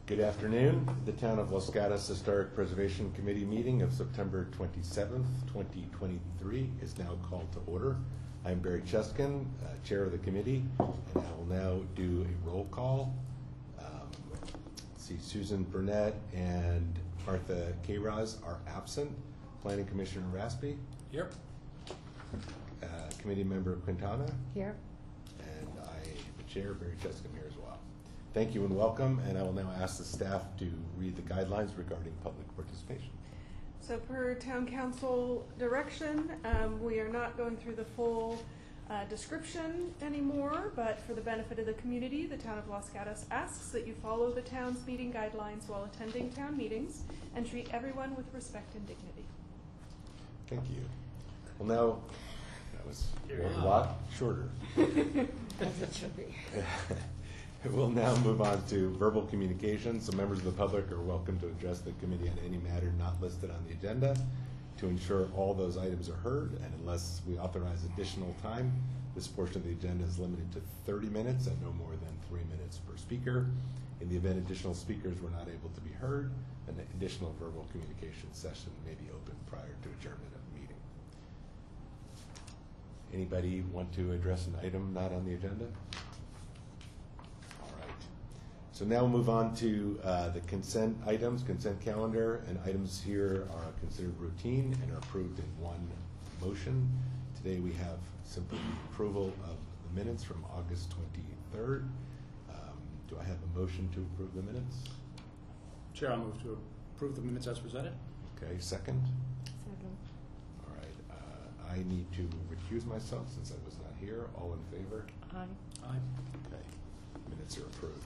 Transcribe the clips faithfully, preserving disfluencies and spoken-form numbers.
Good afternoon. The Town of Los Gatos Historic Preservation Committee meeting of September twenty-seventh, twenty twenty-three is now called to order. I'm Barry Cheskin, uh, Chair of the committee, and I will now do a roll call. Um, see, Susan Burnett and Martha Kayraz are absent. Planning Commissioner Raspy. Here. Uh, Committee Member Quintana. Here. And I, the Chair, Barry Cheskin, here as well. Thank you and welcome, and I will now ask the staff to read the guidelines regarding public participation. So per Town Council direction, um, we are not going through the full uh, description anymore, but for the benefit of the community, the Town of Los Gatos asks that you follow the town's meeting guidelines while attending town meetings and treat everyone with respect and dignity. Thank you. Well, now, that was a lot shorter. As it should be. We'll now move on to verbal communication. So members of the public are welcome to address the committee on any matter not listed on the agenda. To ensure all those items are heard, and unless we authorize additional time, this portion of the agenda is limited to thirty minutes and no more than three minutes per speaker. In the event additional speakers were not able to be heard, an additional verbal communication session may be opened prior to adjournment of the meeting. Anybody want to address an item not on the agenda? So now we'll move on to uh, the consent items, consent calendar, and items here are considered routine and are approved in one motion. Today we have simply approval of the minutes from August twenty-third. Um, do I have a motion to approve the minutes? Chair, I'll move to approve the minutes as presented. Okay, second? Second. All right, uh, I need to recuse myself since I was not here. All in favor? Aye. Aye. Okay, minutes are approved.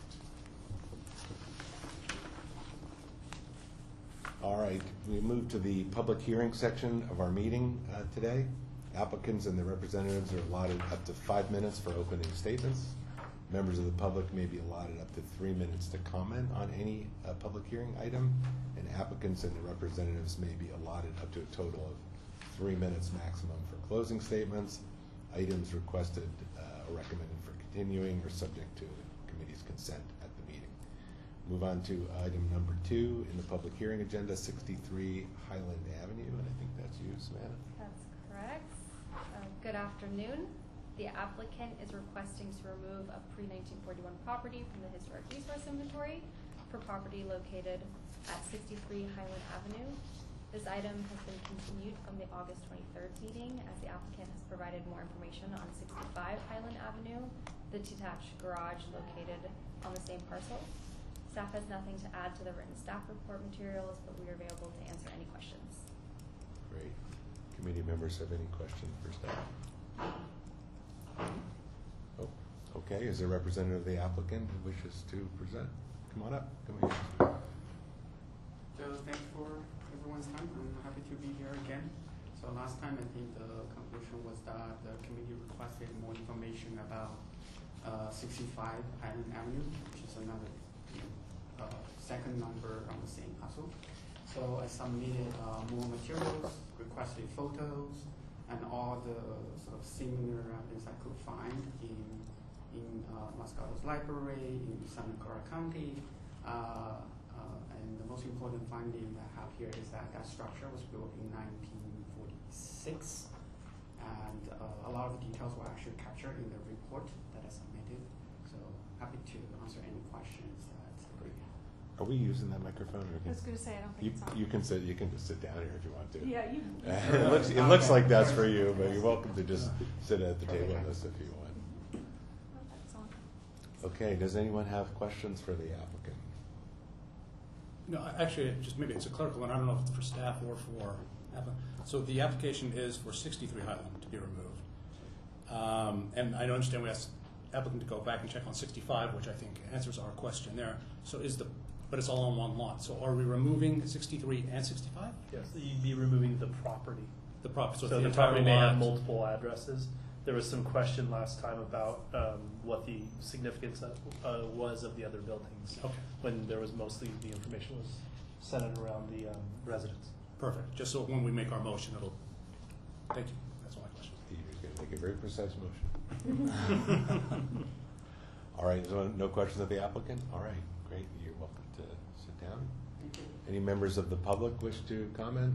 All right, we move to the public hearing section of our meeting uh, today. Applicants and their representatives are allotted up to five minutes for opening statements. Members of the public may be allotted up to three minutes to comment on any uh, public hearing item, and applicants and their representatives may be allotted up to a total of three minutes maximum for closing statements. Items requested uh, or recommended for continuing are subject to the committee's consent at the meeting. Move on to item number two in the public hearing agenda, sixty-three Highland Avenue, and I think that's you, Samantha. That's correct. Uh, good afternoon. The applicant is requesting to remove a pre nineteen forty-one property from the Historic Resource Inventory for property located at sixty-three Highland Avenue. This item has been continued from the August twenty-third meeting as the applicant has provided more information on sixty-five Highland Avenue, the detached garage located on the same parcel. Staff has nothing to add to the written staff report materials, but we are available to answer any questions. Great. Committee members have any questions for staff? Oh, okay. Is there a representative of the applicant who wishes to present? Come on up. Come on. So thanks for everyone's time. I'm happy to be here again. So last time I think the conclusion was that the committee requested more information about uh, sixty-five Highland Avenue, which is another Uh, second number on the same parcel. So I submitted uh, more materials, requested photos, and all the sort of similar evidence I could find in in uh, Los Gatos Library, in Santa Clara County. Uh, uh, and the most important finding I have here is that that structure was built in nineteen forty-six, and uh, a lot of details were actually captured in the report that I submitted. So happy to answer any questions. Are we using that microphone? Or I was going to say, I don't think you, it's on. you can sit. You can just sit down here if you want to. Yeah, you. it looks, it looks like that's for you, but you're welcome to just sit at the table with us if you want. Oh, that's on. Okay. Does anyone have questions for the applicant? No, actually, just maybe it's a clerical one. I don't know if it's for staff or for applicant. So the application is for sixty-three Highland to be removed. Um, and I understand we asked applicant to go back and check on sixty-five, which I think answers our question there. So is the But it's all on one lot. So are we removing sixty-three and sixty-five? Yes, you'd be removing the property. The property. So, So the, the entire property may have lot. multiple addresses. There was some question last time about um, what the significance of, uh, was of the other buildings. Okay. When there was mostly the information was centered around the um, residents. Perfect. Just so when we make our motion, it'll. Thank you. That's all my question. You're going to make a very precise motion. All right. So no questions of the applicant. All right. Great, you're welcome to sit down. Thank you. Any members of the public wish to comment?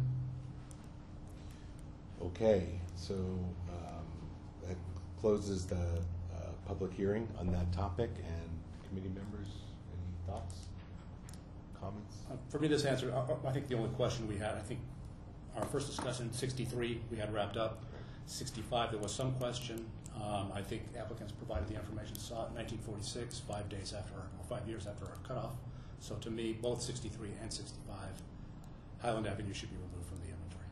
Okay, so um, that closes the uh, public hearing on that topic, and committee members, any thoughts, comments? Uh, For me, this answer, I I think the only question we had, I think our first discussion, sixty-three, we had wrapped up. sixty-five, there was some question. Um, I think applicants provided the information sought, nineteen forty-six, five days after, or five years after our cutoff. So to me, both sixty-three and sixty-five, Highland Avenue should be removed from the inventory.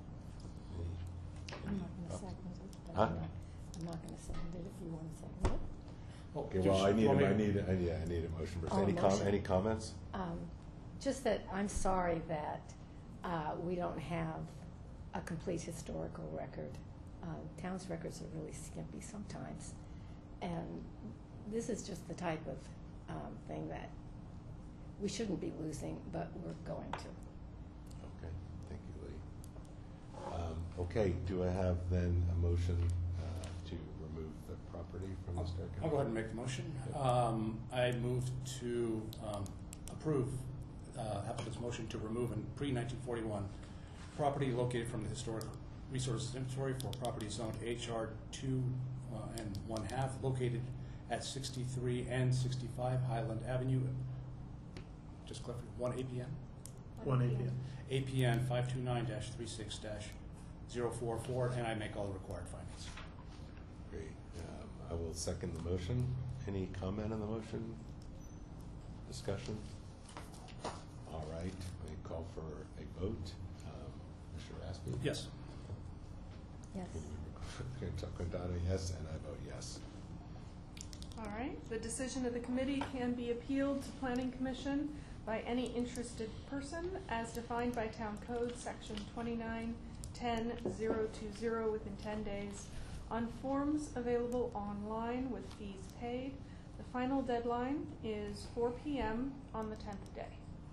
I'm not gonna second it, but Huh? I'm not, I'm not gonna second it if you want to second it. Okay, well, I need, a- I need, a- yeah, I need a motion first. Oh, Any com, motion. any comments? Um, just that I'm sorry that, uh, we don't have a complete historical record. Uh, town's records are really skimpy sometimes. And this is just the type of, um, thing that we shouldn't be losing, but we're going to. Okay, thank you, Lee. Um, Okay, do I have then a motion uh, to remove the property from the Stark? I'll go ahead and make the motion. Um, I move to um, approve uh, applicant's motion to remove a pre-nineteen forty-one property located from the historic resources inventory for property zoned H R two uh, and one half, located at sixty-three and sixty-five Highland Avenue. Just clarify, one A P N? One A P M. A P N five two nine dash three six dash zero four four, and I make all the required findings. Great. Um, I will second the motion. Any comment on the motion? Discussion? All right, we call for a vote. Um, Mister Raspy? Yes. Yes. Quintana, yes, and I vote yes. All right, the decision of the committee can be appealed to Planning Commission by any interested person as defined by Town Code, Section twenty-nine ten zero two zero, within ten days, on forms available online with fees paid. The final deadline is four P M on the tenth day.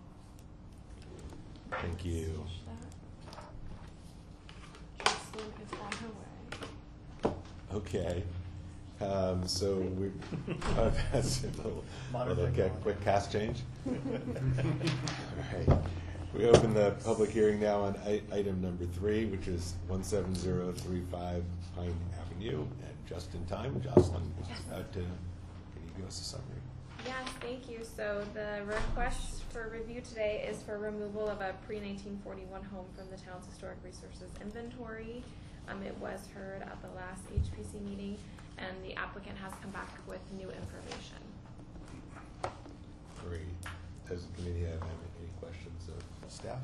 Thank you. Jocelyn is on her way. Okay. Um, so we, uh, that's a little, Modern little technology. quick cast change. All right. We open the public hearing now on I- item number three, which is one seven zero three five Pine Avenue. And just in time, Jocelyn, uh, to, can you give us a summary? Yes, thank you. So the request for review today is for removal of a pre nineteen forty-one home from the town's historic resources inventory. Um, it was heard at the last H P C meeting, and the applicant has come back with new information. Great. Does the committee have any any questions of staff?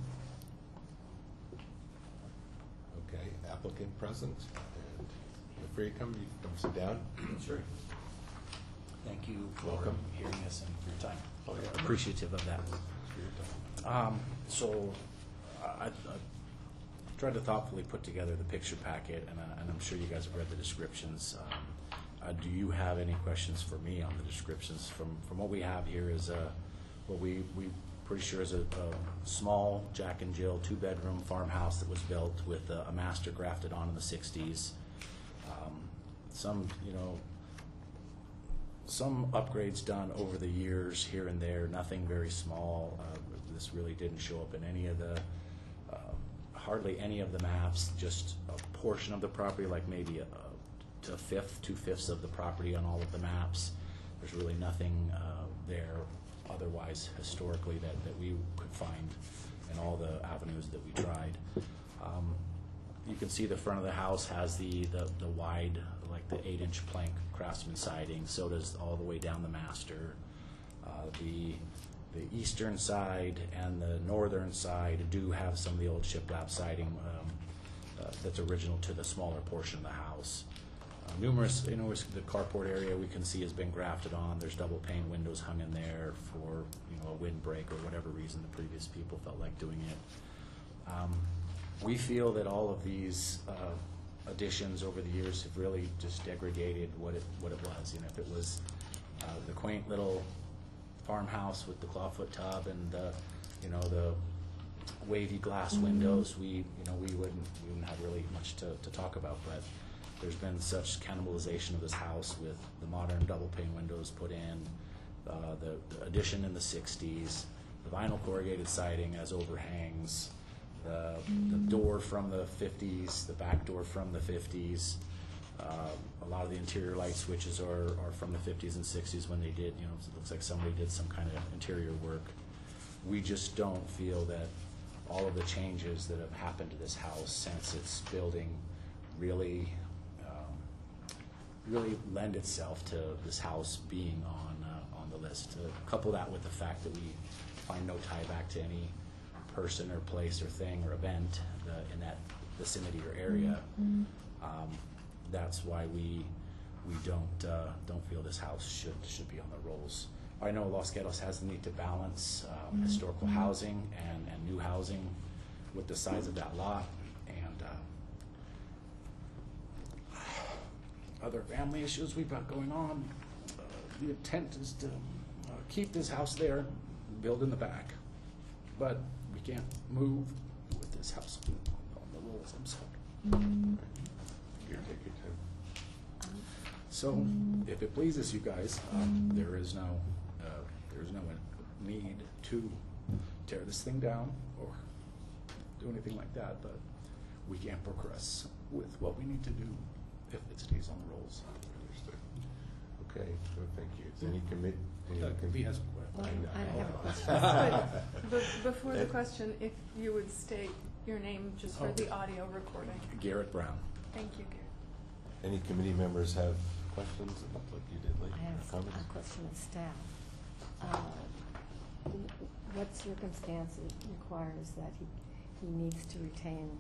Okay, applicant present, and feel free to come, you can come sit down. Sure. Thank you for Welcome. hearing us and for your time. Oh, yeah. Appreciative of that. Um, so, I, I tried to thoughtfully put together the picture packet, and, I, and I'm sure you guys have read the descriptions. Um, uh, do you have any questions for me on the descriptions? From from what we have here is a, what we we pretty sure is a, a small Jack and Jill two bedroom farmhouse that was built with a, a master grafted on in the sixties. Um, some you know. Some upgrades done over the years here and there, nothing very small. Uh, this really didn't show up in any of the, uh, hardly any of the maps, just a portion of the property, like maybe a, a to fifth, two-fifths of the property on all of the maps. There's really nothing uh, there otherwise historically that, that we could find in all the avenues that we tried. Um, you can see the front of the house has the, the, the wide, like the eight inch plank Craftsman siding, so does all the way down the master. Uh, the the eastern side and the northern side do have some of the old shiplap siding um, uh, that's original to the smaller portion of the house. Uh, numerous, you know, the carport area we can see has been grafted on. There's double pane windows hung in there for, you know, a windbreak or whatever reason the previous people felt like doing it. Um, we feel that all of these uh, additions over the years have really just degraded what it what it was. You know, if it was uh, the quaint little farmhouse with the clawfoot tub and the, you know, the wavy glass windows, we you know we wouldn't we wouldn't have really much to, to talk about. But there's been such cannibalization of this house with the modern double pane windows put in, uh, the the addition in the sixties, the vinyl corrugated siding as overhangs, the, the door from the fifties, the back door from the fifties. Uh, a lot of the interior light switches are, are from the fifties and sixties when they did, you know, it looks like somebody did some kind of interior work. We just don't feel that all of the changes that have happened to this house since its building really, um, really lend itself to this house being on, uh, on the list. Uh, couple that with the fact that we find no tie back to any person or place or thing or event uh, in that vicinity or area. Mm-hmm. Um, that's why we we don't uh, don't feel this house should should be on the rolls. I know Los Gatos has the need to balance um, Mm-hmm. historical housing and, and new housing with the size of that lot and uh, other family issues we've got going on. Uh, the intent is to uh, keep this house there, build in the back, but we can't move with this house on the rolls. I'm sorry. Here, take your time. So, if it pleases you guys, um, there is no, uh, there is no need to tear this thing down or do anything like that, but we can't progress with what we need to do if it stays on the rolls. Understood. Okay, so thank you. Is any commit? any Uh, com- V has a Well, I know. I don't have a question. But be- before the Ed? question, if you would state your name just for Oh. the audio recording. Garrett Brown. Thank you, Gary. Any committee members have questions? It looked like you did, Lee. I have Comments? a question of staff. Uh, What circumstance it requires that he, he needs to retain,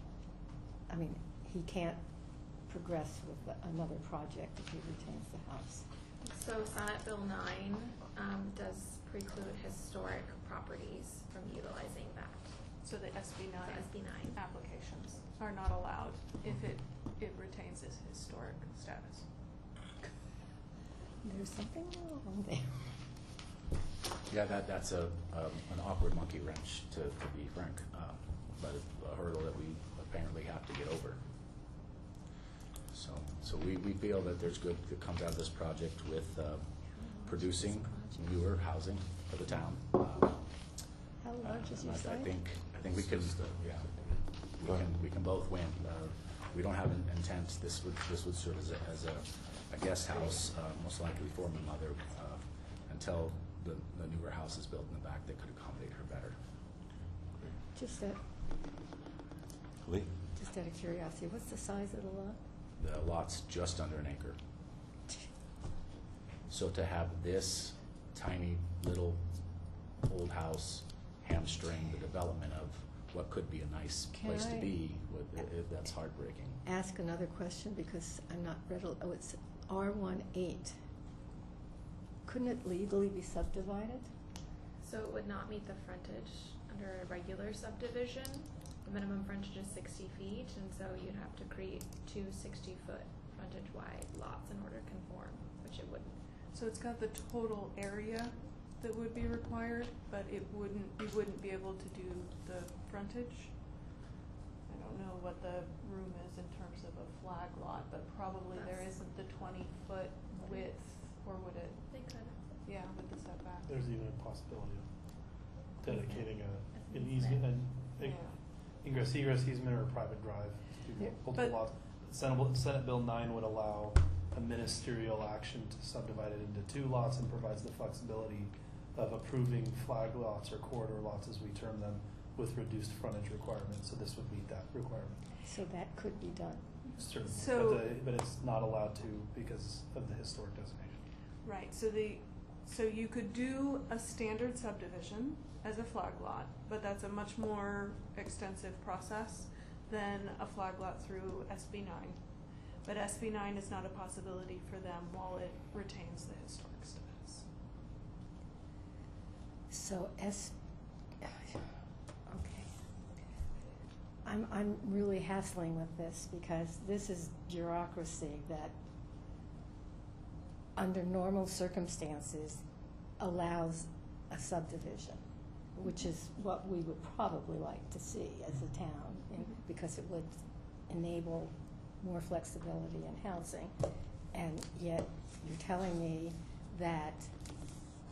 I mean, he can't progress with another project if he retains the house? So Senate Bill nine um, does preclude historic properties from utilizing that. So the S B So nine S B nine. applications are not allowed if it, it retains its historic status. There's something wrong there. Yeah, that, that's a, um, an awkward monkey wrench, to, to be frank, uh, but a hurdle that we apparently have to get over. So, so we, we feel that there's good that comes out of this project with uh, producing newer housing for the town. Uh, How large is and your I- I site? think, I think we can, yeah, we Go can, ahead. we can both win. Uh, We don't have an intent, this would, this would serve as a, as a, a guest house, uh, most likely for my mother, uh, until the, the newer house is built in the back that could accommodate her better. Just that, Lee? just out of curiosity, what's the size of the lot? The lot's just under an acre. So to have this tiny little old house hamstring the development of what could be a nice Can place to I- be, would, i- i- that's heartbreaking. Ask another question because I'm not readily, oh, it's R one eight. Couldn't it legally be subdivided? So it would not meet the frontage under a regular subdivision. The minimum frontage is sixty feet, and so you'd have to create two sixty-foot frontage-wide lots in order to conform, which it wouldn't. So it's got the total area that would be required, but it wouldn't, you wouldn't be able to do the frontage. I don't know what the room is in terms of a flag lot, but probably there That's- isn't the twenty foot width, or would it, They could. yeah, with the setback? There's even a possibility of dedicating a, an An easement, Yeah. an ingress egress easement or a private drive. Yeah, Multiple but- lots. Senate, Senate Bill nine would allow a ministerial action to subdivide it into two lots and provides the flexibility of approving flag lots or corridor lots, as we term them, with reduced frontage requirements. So this would meet that requirement, So that could be done. certainly. So- But the, but it's not allowed to because of the historic designation. Right, so the, so you could do a standard subdivision as a flag lot, but that's a much more extensive process than a flag lot through S B nine. But S B nine is not a possibility for them while it retains the historic status. So S, okay. I'm, I'm really hassling with this because this is bureaucracy that under normal circumstances allows a subdivision, which is what we would probably like to see as a town, and- because it would enable more flexibility in housing. And yet you're telling me that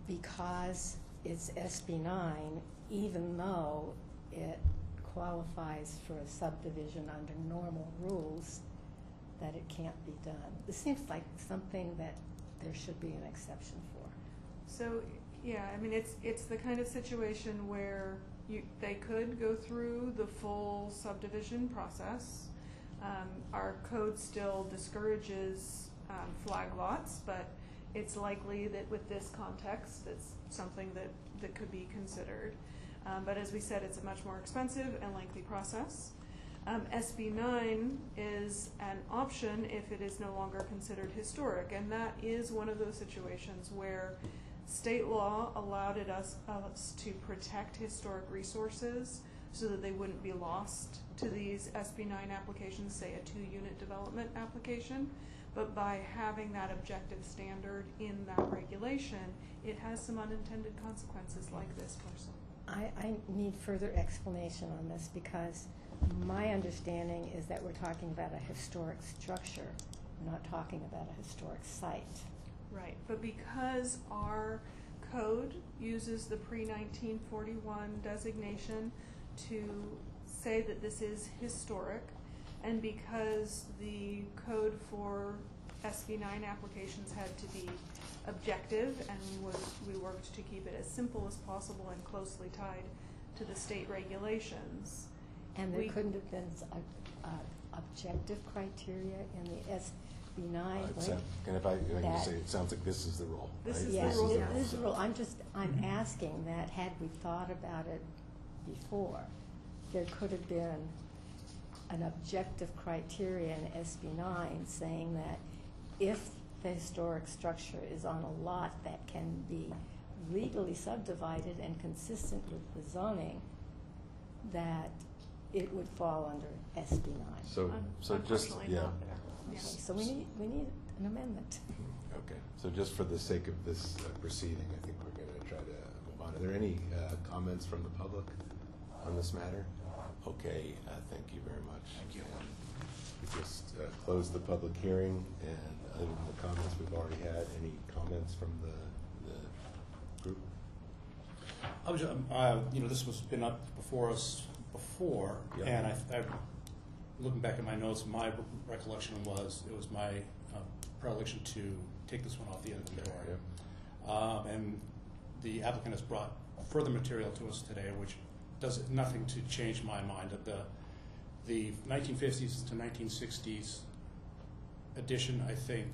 because it's S B nine, even though it qualifies for a subdivision under normal rules, that it can't be done. This seems like something that there should be an exception for. So, yeah, I mean, it's, it's the kind of situation where you, they could go through the full subdivision process. Um, our code still discourages um, flag lots, but it's likely that with this context, it's something that, that could be considered. Um, but as we said, it's a much more expensive and lengthy process. Um, S B nine is an option if it is no longer considered historic, and that is one of those situations where state law allowed it us, us to protect historic resources so that they wouldn't be lost to these S B nine applications, say a two-unit development application. But by having that objective standard in that regulation, it has some unintended consequences like this parcel. I, I need further explanation on this because my understanding is that we're talking about a historic structure. We're not talking about a historic site. Right, but because our code uses the pre nineteen forty-one designation to say that this is historic, and because the code for S B nine applications had to be objective, and was, we worked to keep it as simple as possible and closely tied to the state regulations. And there We- couldn't have been a, a objective criteria in the S B nine. Uh, it sound- And if I, I can That- say, it sounds like this is the rule. This right? is Yeah, the rule. this this is the rule. I'm just, I'm Mm-hmm. asking that had we thought about it before, there could have been an objective criteria in S B nine saying that if the historic structure is on a lot that can be legally subdivided and consistent with the zoning, that it would fall under S B nine. So, Un- so just, unfortunately yeah. not there. Yeah. Okay, so we need, we need an amendment. Okay, so just for the sake of this uh, proceeding, I think we're going to try to move on. Are there any uh, comments from the public on this matter? Okay, uh, thank you very much. Thank you. We just uh, closed the public hearing, and other than the comments we've already had, any comments from the, the group? I was, um, uh, you know, this was been up before us before, Yeah. and I, I, looking back at my notes, my recollection was it was my uh, predilection to take this one off the inventory. Yeah. Um, and the applicant has brought further material to us today, which does nothing to change my mind. That the the nineteen fifties to nineteen sixties edition, I think,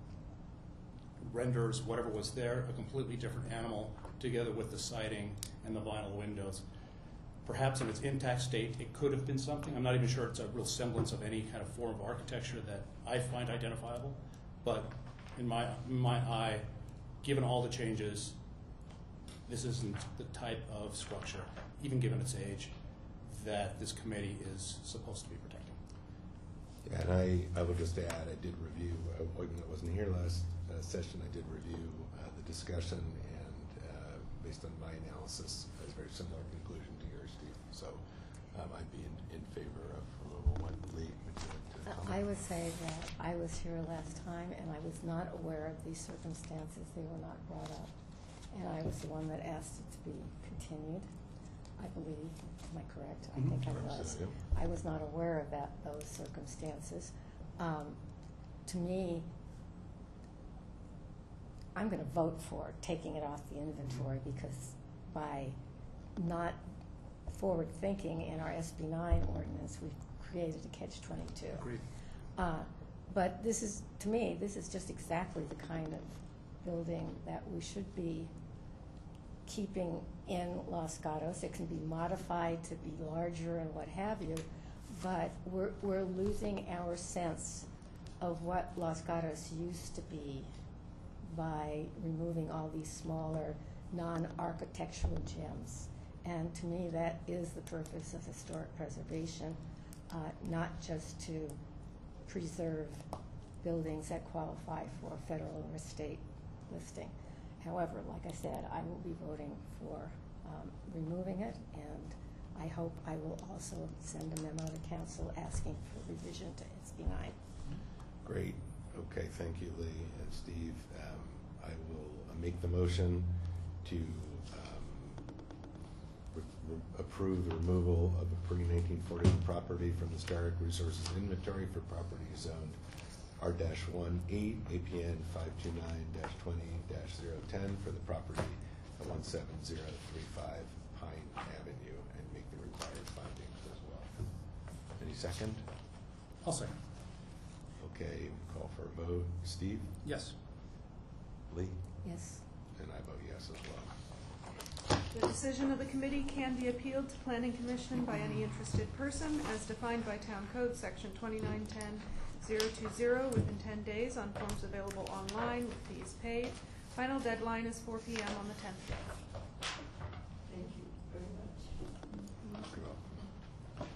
renders whatever was there a completely different animal, together with the siding and the vinyl windows. Perhaps in its intact state, it could have been something. I'm not even sure it's a real semblance of any kind of form of architecture that I find identifiable. But in my, in my eye, given all the changes, this isn't the type of structure, even given its age, that this committee is supposed to be protecting. Yeah, and I, I will just add, I did review, uh, even though I wasn't here last uh, session, I did review uh, the discussion, and uh, based on my analysis, I was very similar conclusion to yours, Steve. So um, I'd be in, in favor of removal. What, Lee, would you like to comment? I would say that I was here last time, and I was not aware of these circumstances. They were not brought up. And I was the one that asked it to be continued, I believe. Am I correct? I Mhm. think I Correct, was. yeah. I was not aware of that, those circumstances. Um, to me, I'm going to vote for taking it off the inventory because by not forward thinking in our S B nine ordinance, we've created a catch twenty-two. Agreed. Uh, but this is, to me, this is just exactly the kind of building that we should be keeping in Los Gatos. It can be modified to be larger and what have you, but we're, we're losing our sense of what Los Gatos used to be by removing all these smaller, non-architectural gems. And to me, that is the purpose of historic preservation, uh, not just to preserve buildings that qualify for a federal or state listing. However, like I said, I will be voting for um, removing it, and I hope I will also send a memo to council asking for revision to S B nine. Great. Okay, thank you, Lee and Steve. Um, I will uh, make the motion to um, re- re- approve the removal of a pre nineteen forty-one property from the Historic Resources Inventory for property zoned R one eight, A P N five two nine twenty zero ten for the property at one seven zero three five Pine Avenue, and make the required findings as well. Any second? I'll second. Okay, call for a vote. Steve? Yes. Lee? Yes. And I vote yes as well. The decision of the committee can be appealed to Planning Commission by any interested person as defined by Town Code Section twenty-nine ten zero two zero within ten days on forms available online with fees paid. Final deadline is four P M on the tenth day. Thank you very much. You're welcome.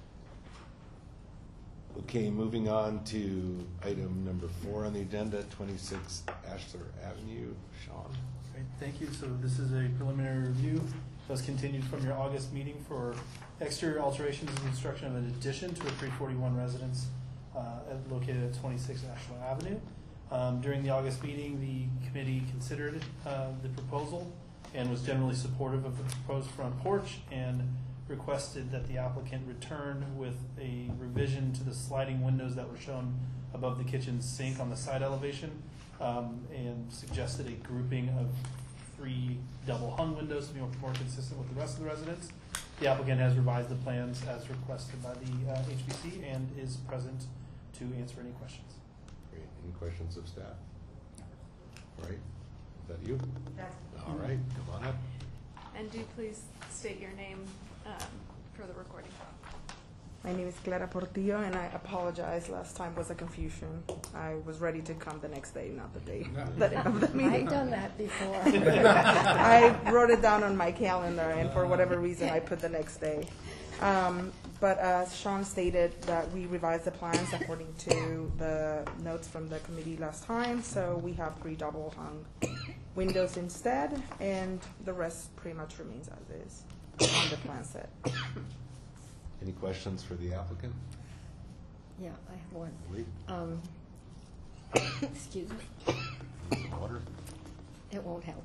Okay, moving on to item number four on the agenda, twenty-six Ashler Avenue. Sean? Great, thank you. So this is a preliminary review that was continued from your August meeting for exterior alterations and construction of an addition to a three forty-one residence uh, at- located at twenty-six Ashland Avenue. Um, During the August meeting, the committee considered uh, the proposal and was generally supportive of the proposed front porch and requested that the applicant return with a revision to the sliding windows that were shown above the kitchen sink on the side elevation, um, and suggested a grouping of three double hung windows to be more, more consistent with the rest of the residence. The applicant has revised the plans as requested by the uh, H B C and is present to answer any questions. Great. Any questions of staff? All right. Is that you? That's All right, come on up. And do please state your name um, for the recording. My name is Clara Portillo, and I apologize. Last time was a confusion. I was ready to come the next day, not the day the, of the meeting. I've done that before. I wrote it down on my calendar, and for whatever reason, I put the next day. Um, but as Sean stated, that we revised the plans according to the notes from the committee last time. So we have three double hung windows instead, and the rest pretty much remains as is on the plan set. Any questions for the applicant? Yeah, I have one. Lee? Um, excuse me, Need some water? it won't help.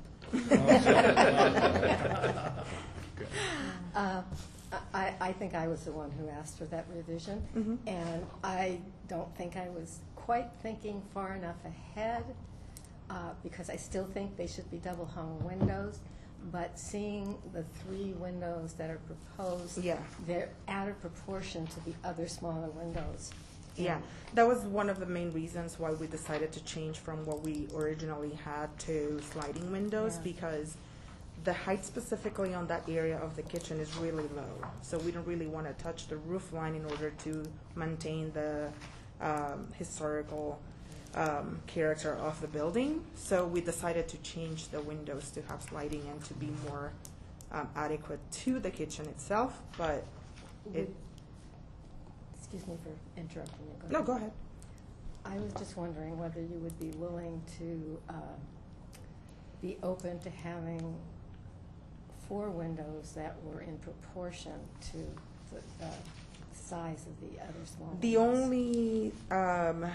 Okay. Uh, I, I think I was the one who asked for that revision, Mhm. and I don't think I was quite thinking far enough ahead, uh, because I still think they should be double hung windows, but seeing the three windows that are proposed, Yeah. they're out of proportion to the other smaller windows. Yeah, that was one of the main reasons why we decided to change from what we originally had to sliding windows, Yeah. because the height specifically on that area of the kitchen is really low. So we don't really want to touch the roof line in order to maintain the um, historical um, character of the building. So we decided to change the windows to have sliding and to be more um, adequate to the kitchen itself. But it, Excuse me for interrupting you. no, go ahead. I was just wondering whether you would be willing to uh, be open to having four windows that were in proportion to the uh, size of the other small The windows. only um,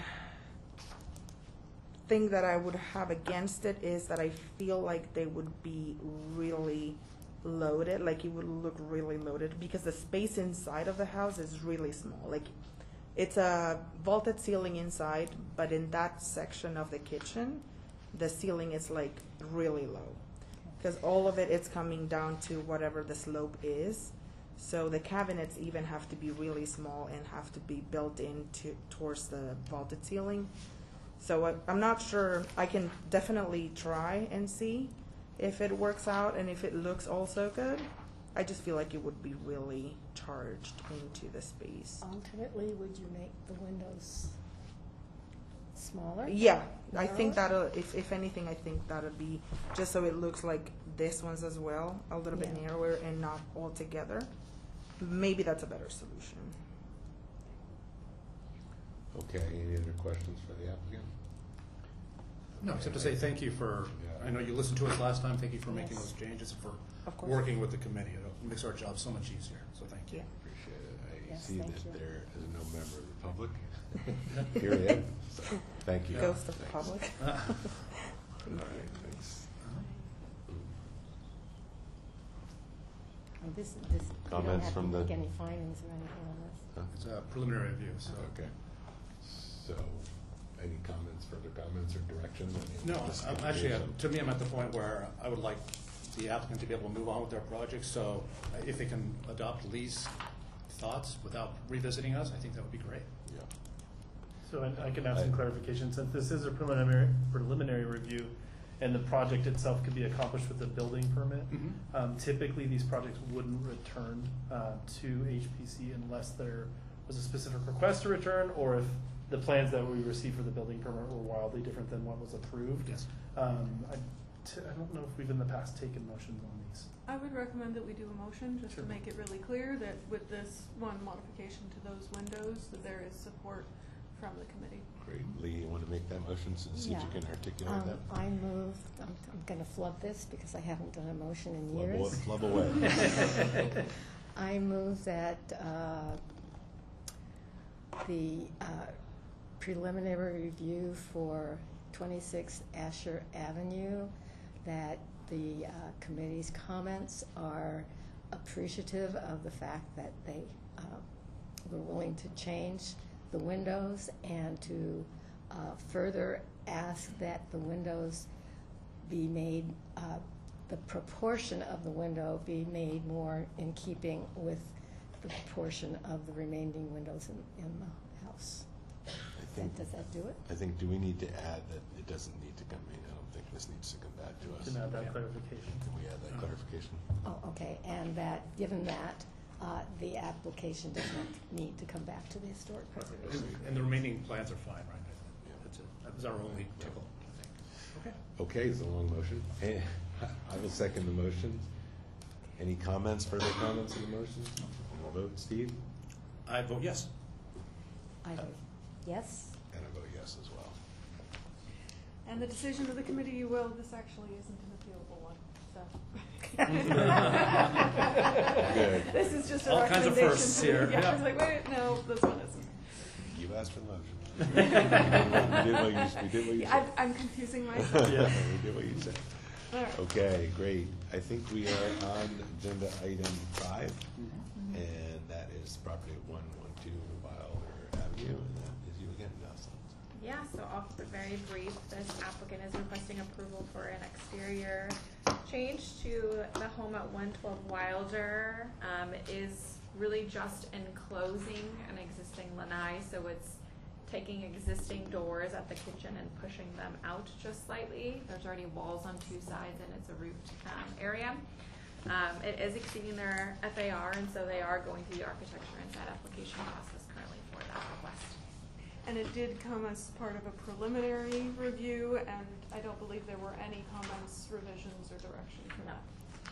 thing that I would have against it is that I feel like they would be really loaded, like it would look really loaded, because the space inside of the house is really small. Like it's a vaulted ceiling inside, but in that section of the kitchen, the ceiling is like really low, because all of it is coming down to whatever the slope is. So the cabinets even have to be really small and have to be built into towards the vaulted ceiling. So I, I'm not sure. I can definitely try and see if it works out and if it looks also good. I just feel like it would be really charged into the space. Alternately, would you make the windows smaller? Yeah, I think Narrower? that'll, if, if anything, I think that'll be, just so it looks like this one's as well, a little bit Yeah. narrower and not all together. Maybe that's a better solution. Okay, any other questions for the applicant? No, except to say thank you for, Yeah. I know you listened to us last time, thank you for making Yes. those changes, and for Of course. working with the committee. It makes our job so much easier, so thank you. Yeah. Appreciate it. I Yes, see thank that you. there is no member of the public. Period. So, thank you. Ghost of the Thanks. public. All right, thanks. this, this, you don't Comments have to from the- make any findings or anything on this. Huh? It's a preliminary review, so. Okay. So, any comments, further comments or direction? No, Just I'm actually, uh, communication. to me, I'm at the point where I would like the applicant to be able to move on with their project, so uh, if they can adopt Lee's thoughts without revisiting us, I think that would be great. Yeah. So I, I can have some I- clarification, since this is a preliminary, preliminary review, and the project itself could be accomplished with a building permit. Mhm. Um, typically, these projects wouldn't return, uh, to H P C unless there was a specific request to return, or if the plans that we received for the building permit were wildly different than what was approved. Yes. Um, I, t- I don't know if we've in the past taken motions on these. I would recommend that we do a motion, just to Sure. make it really clear that with this one modification to those windows, that there is support from the committee. Great. Lee, you want to make that motion, so see if you Yeah. can articulate Um, that? I move, I'm, I'm gonna flub this because I haven't done a motion in Flub years. awa- Flub away. I move that uh, the uh, preliminary review for twenty-six Asher Avenue, that the uh, committee's comments are appreciative of the fact that they uh, were willing to change the windows, and to uh, further ask that the windows be made, uh, the proportion of the window be made more in keeping with the proportion of the remaining windows in, in the house. I That- think, Does that do it? I think, do we need to add that it doesn't need to come in? I don't think this needs to come back to us. Can add that Yeah. clarification. Can we add that clarification? Oh, okay, and that, given that, uh, the application does not need to come back to the Historic Preservation. And- And the remaining plans are fine, right? Yeah. That's it. That was our only tickle, I think. Okay. Okay, it's a long motion. Eh, I will second the motion. Any comments, further comments on the motion? We'll vote, Steve? I vote yes. I vote yes. And I vote yes as well. And the decision of the committee, well, this actually isn't an appealable one, so. Good. This is just a All kinds of recommendation. firsts to- here. Yeah, I Yeah. was like, wait, no, this one isn't. You asked for the motion. We did what you, we did what you I'm, said. I'm confusing myself. Yeah. We did what you said. All right. Okay, great. I think we are on agenda item five, and that is property at one one two Wilder Avenue, and that is you again, Nelson. Yeah, so I'll keep it very brief. This applicant is requesting approval for an exterior change to the home at one twelve Wilder. Um, it is really just enclosing an existing lanai, so it's taking existing doors at the kitchen and pushing them out just slightly. There's already walls on two sides and it's a roofed um, area. Um, it is exceeding their F A R, and so they are going through the architecture and site application process currently for that request. And it did come as part of a preliminary review, and I don't believe there were any comments, revisions, or direction for No. that.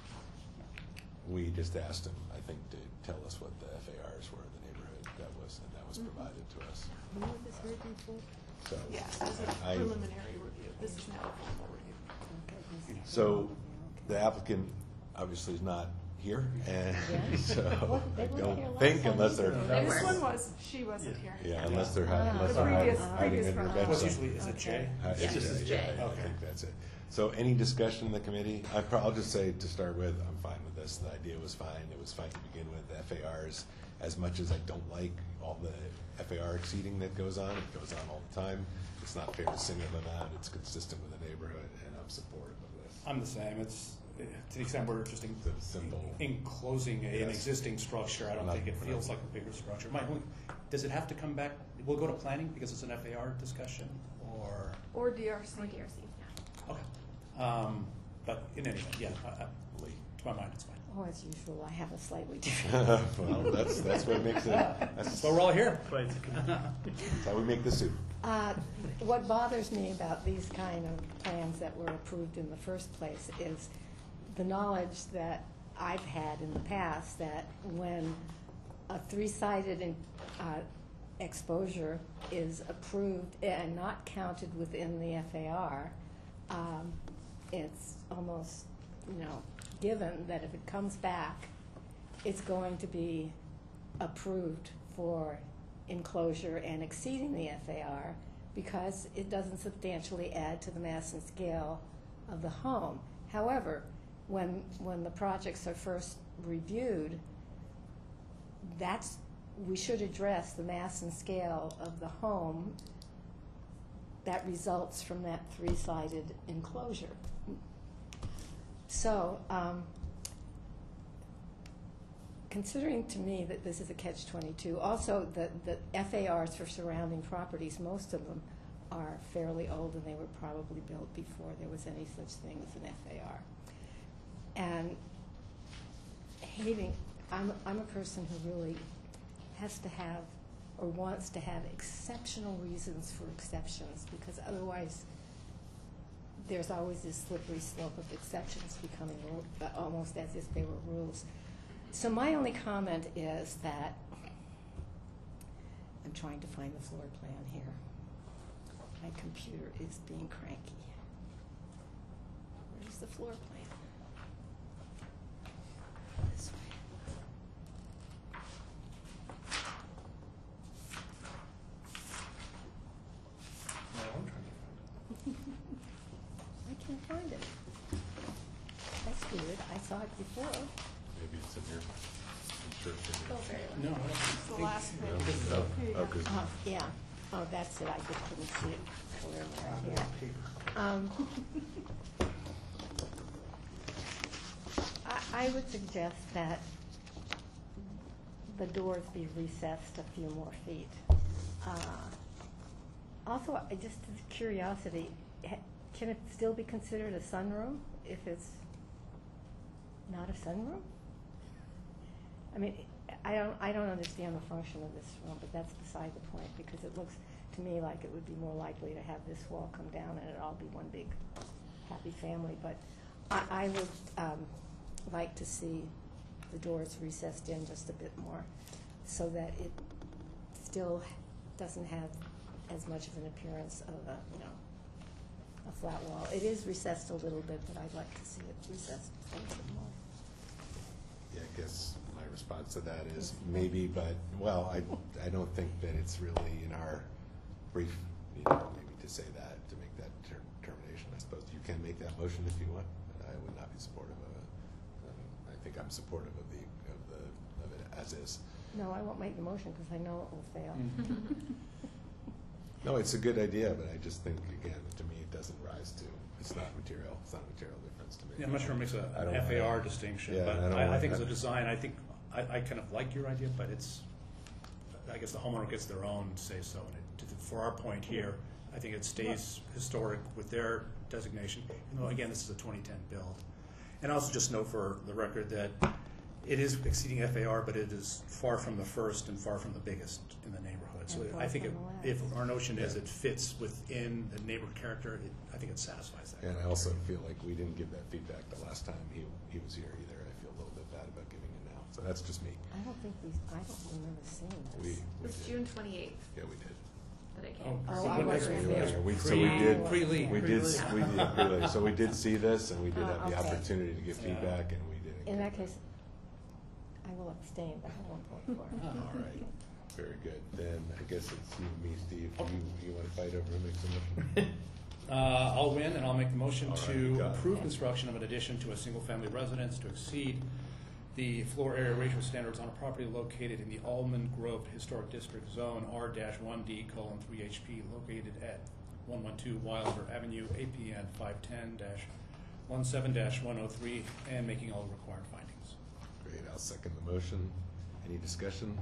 We just asked him, I think, to tell us what the F A Rs were in the neighborhood that was, and that was provided to us. When was this heard before? So, Yeah, this is I- a preliminary review. This is now a formal review. Okay, this is- so the applicant obviously is not here, and Yeah. so Well, they I weren't here don't last think time unless they're, either. They This were. one was, she wasn't Yeah. here. yeah, unless they're, hi- unless The they're hiding, previous- hiding previous under a round. bench. What's somewhere. usually, is it J? Uh, it's Yes. J, This is yeah, J. I Okay. think that's it. So any discussion in the committee? I pro- I'll just say to start with, I'm fine with this. The idea was fine. It was fine to begin with. The F A Rs, as much as I don't like all the F A R exceeding that goes on, it goes on all the time. It's not fair to single them out. It's consistent with the neighborhood, and I'm supportive of this. I'm the same. It's, eh, to the extent we're just en- It's a simple- enclosing a- an Yes. existing structure, I don't Not- think it we're feels not- like a bigger structure. Mike, will- does it have to come back, we'll go to planning because it's an F A R discussion, or, Or D R C. Or D R C, yeah. okay. Um, But in any event, yeah, I- I- Lee. to my mind, it's fine. Oh, as usual, I have a slightly different. Well, that's, that's what makes it, that's, That's why we're all here. Right, it's a committee. that's how we make the soup. Uh, What bothers me about these kind of plans that were approved in the first place is the knowledge that I've had in the past that when a three-sided in- uh, exposure is approved and not counted within the F A R, um, it's almost, you know, given that if it comes back, it's going to be approved for enclosure and exceeding the F A R because it doesn't substantially add to the mass and scale of the home. However, when, when the projects are first reviewed, that's, we should address the mass and scale of the home that results from that three-sided enclosure. So, um, considering to me that this is a catch twenty-two, also the, the F A Rs for surrounding properties, most of them are fairly old and they were probably built before there was any such thing as an F A R. And hating, I'm, I'm a person who really has to have or wants to have exceptional reasons for exceptions, because otherwise there's always this slippery slope of exceptions becoming rule, almost as if they were rules. So my only comment is that I'm trying to find the floor plan here. My computer is being cranky. Where's the floor plan? This way. No, I'm trying to find it. I can't find it. That's weird. I saw it before. Maybe it's in here. I'm sure it's in Oh, here. very No, I don't It's the think. last No? page. Oh, Here you oh, go. 'cause- Oh, yeah. Oh, that's it. I just couldn't see it clearly right here. Um, I, I would suggest that the doors be recessed a few more feet. Uh, Also, I- just as a curiosity, ha- can it still be considered a sunroom if it's not a sunroom? I mean, I don't, I don't understand the function of this room, but that's beside the point, because it looks to me like it would be more likely to have this wall come down and it all be one big happy family. But I, I would um, like to see the doors recessed in just a bit more, so that it still doesn't have as much of an appearance of a, you know, a flat wall. It is recessed a little bit, but I'd like to see it recessed a little bit more. Yeah, I guess my response to that is maybe, but, well, I, I don't think that it's really in our brief, you know, maybe to say that, to make that ter- determination. I suppose you can make that motion if you want, but I would not be supportive of it. Um, I think I'm supportive of the, of the, of it as is. No, I won't make the motion because I know it will fail. No, it's a good idea, but I just think, again, to me, it doesn't rise to, it's not material, it's not a material difference to me. Yeah, I'm not sure it makes a I don't- F A R distinction, Yeah, but I don't I, I like think as a that. design, I think, I, I kind of like your idea, but it's, I guess the homeowner gets their own say-so. And it, to the- for our point here, I think it stays historic with their designation. You know, again, this is a twenty ten build. And also just note for the record that it is exceeding F A R, but it is far from the first and far from the biggest in the neighborhood. So And far I think from it, the if last. our notion is Yeah. it fits within the neighborhood character, it, I think it satisfies that. And I also feel like we didn't give that feedback the last time he, he was here either. I feel a little bit bad about giving it now. So that's just me. I don't think we, I don't remember seeing We, this. we It's did. June twenty-eighth Yeah, we did. that it Oh, came. Oh, so I when wasn't next- here. Yeah, we- so Pre- we did- Pre-Lee. We did, Pre-Lee. we did, pre-Lee. So we did see this, and we did Oh, have the okay. opportunity to give Yeah. feedback, and we didn't. In get that case, I will abstain, but I won't vote for it. Oh, All right, very good. Then I guess it's you, me, Steve. You, you want to fight over who makes the motion? Uh, I'll win, and I'll make the motion All right, to you got it. approve construction of an addition to a single-family residence to exceed the floor area ratio standards on a property located in the Almond Grove Historic District Zone R one D colon three H P, located at one one two Wilder Avenue, A P N five ten dash one seven dash one oh three, and making all required findings. Great, I'll second the motion. Any discussion?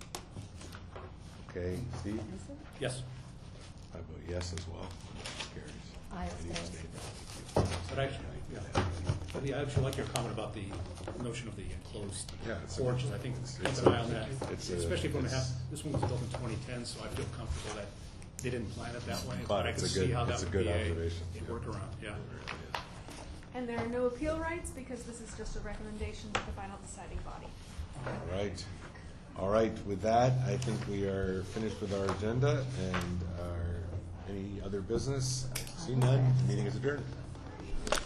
Okay, Steve? Is it? Yes, I vote yes as well. Motion carries. I Any abstain. abstain? but actually, yeah. But yeah, I actually like your comment about the notion of the enclosed Yeah, it's a- porches. I think it's- keep it's an a- eye on that, it's a- especially if we're gonna have, it's- this one was built in twenty ten, so I feel comfortable that they didn't plan it that way. But I it's can a see good- how that it's a would good be a observation. a Yeah. workaround, yeah. It really is. And there are no appeal rights because this is just a recommendation to the final deciding body. All right. All right, with that, I think we are finished with our agenda and our, any other business? I see none. Meeting is adjourned.